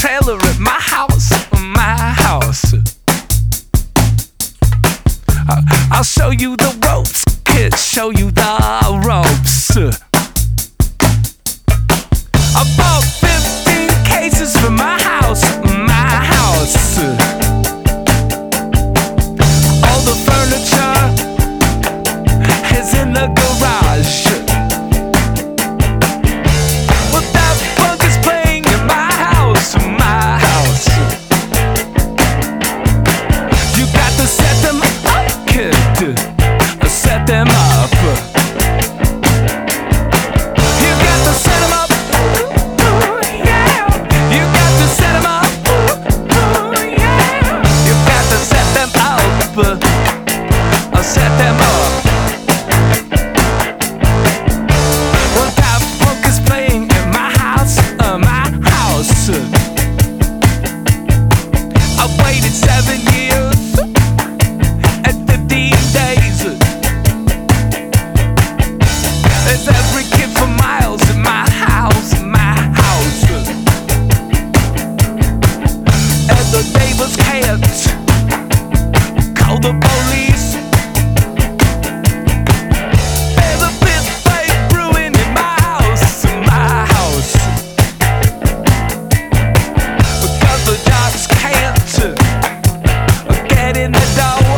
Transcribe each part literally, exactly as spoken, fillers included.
trailer at my house, my house. I'll show you the ropes, kid, show you the ropes. I bought fifteen cases for my house, my house. All the furniture is in the garage. Well, that funk is playing in my house, my house. You got to set them up, kid, set them up. You got to set them up. You got to set them up. You got to set them up. Set them up. Well, that funk is playing in my house, uh, my house. I waited seven years and fifteen days. There's every kid for miles in my house, my house. And the neighbors can't call the police. There's a big fight brewing in my house, in my house. Because the jocks can't get in the door.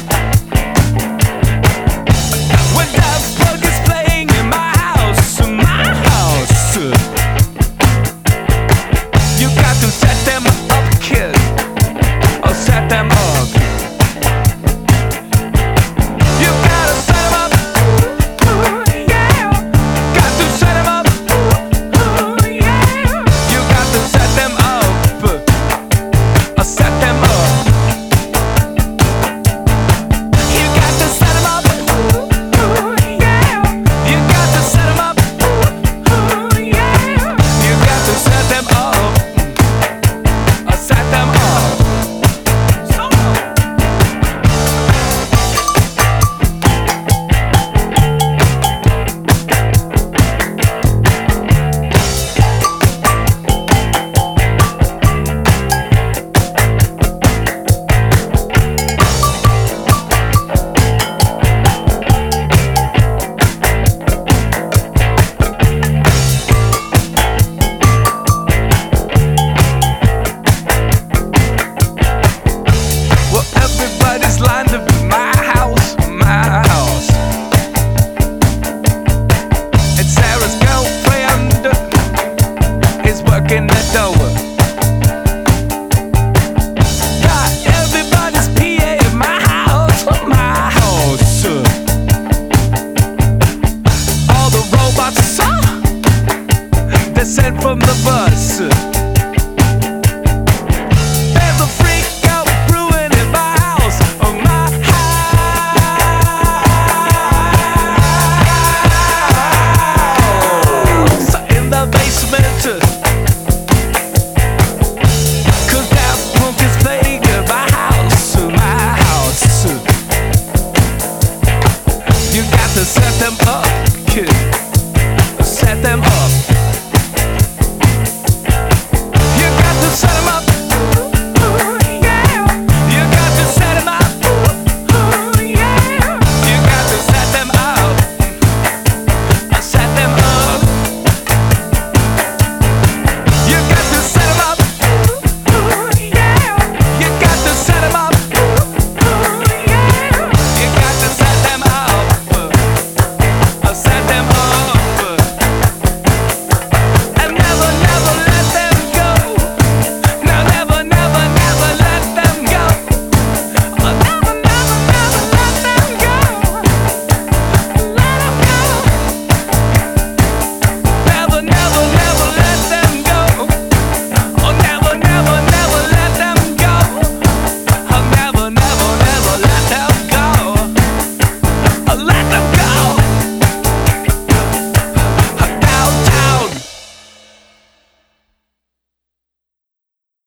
When that funk is playing in my house, in my house. You got to set them up, kid, or set them up. You gotta set them up. Got to set them up. You got to set them up, or set them up. You got to set them up. You got to set them up. You got to set them up, or set them up. Well, everybody's lined up in my house, my house. And Sarah's girlfriend is working the door. Got everybody's P A in my house, my house. All the robots, uh, they're sent from the bus.